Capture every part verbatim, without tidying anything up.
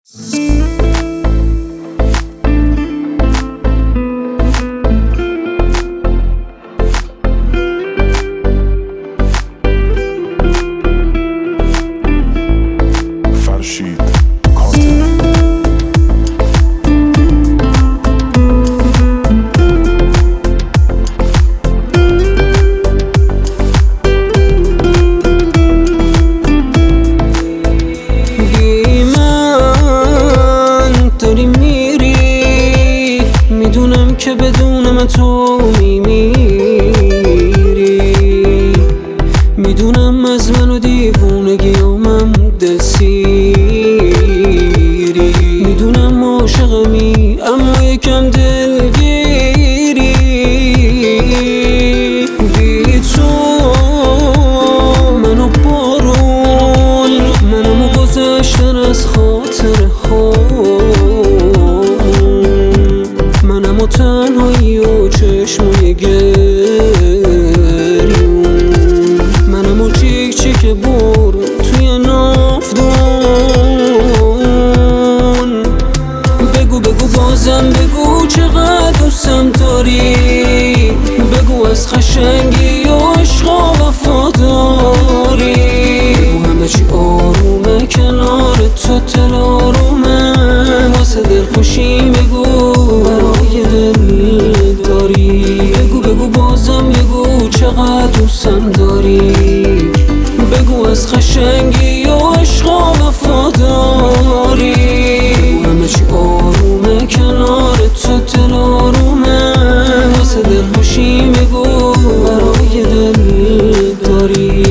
میدونم که بدون من تو میمیری، میدونم از من و دیوونگیامم دلسیری، میدونم عاشقمی اما یکم دلگیری. بی تو منو بارون، منم گذشتن از خاطر ها، منم و تنهایی و چشمای گریون، منم و چیک چیک بر توی نافدون. بگو بگو بازم بگو چقدر دوستم داری، بگو از قشنگی و عشق و وفاداری، بگو همه چی آرومه کنار تو، دل آرومه واسه دلخوشی بگو برای دل داری. بگو بگو بازم بگو چقدر دوستم داری، بگو از قشنگی و عشق و وفاداری، بگو همه چی آرومه کنار تو، دل آرومه واسه دلخوشی بگو برای دل داری.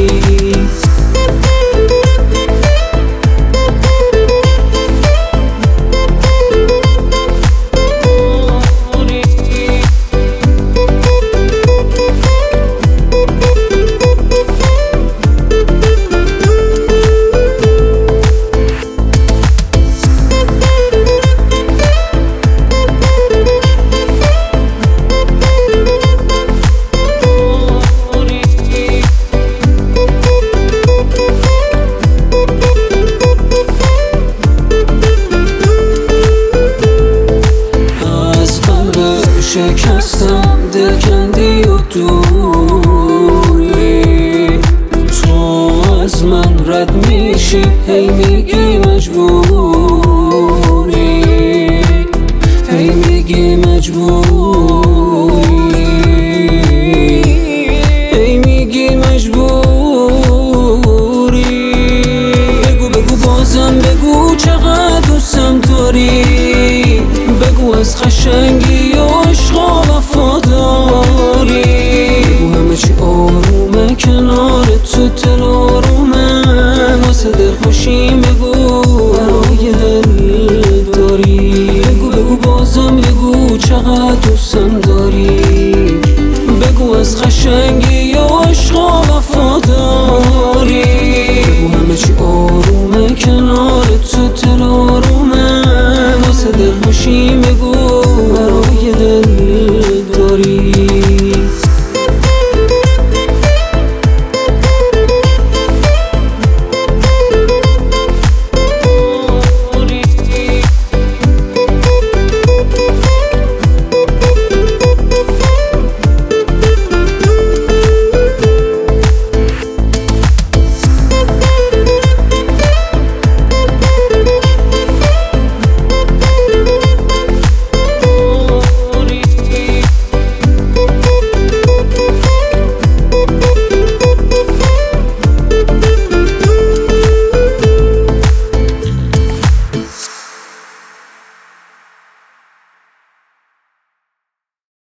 شکستم دل کندی و دوری، تو از من رد میشی هی میگی مجبوری، هی میگی مجبوری، هی میگی مجبوری. بگو بگو بازم بگو چقدر دوستم داری، بگو از قشنگی و عشق و وفاداری، بگو همه چی آرومه کنار تو، دل آرومه واسه دلخوشی بگو برای دل داری. بگو بگو بازم بگو چقدر دوستم داری، بگو از قشنگی و عشق و وفاداری، بگو همه چی آرومه کنار تو، دل آرومه واسه دلخوشی بگو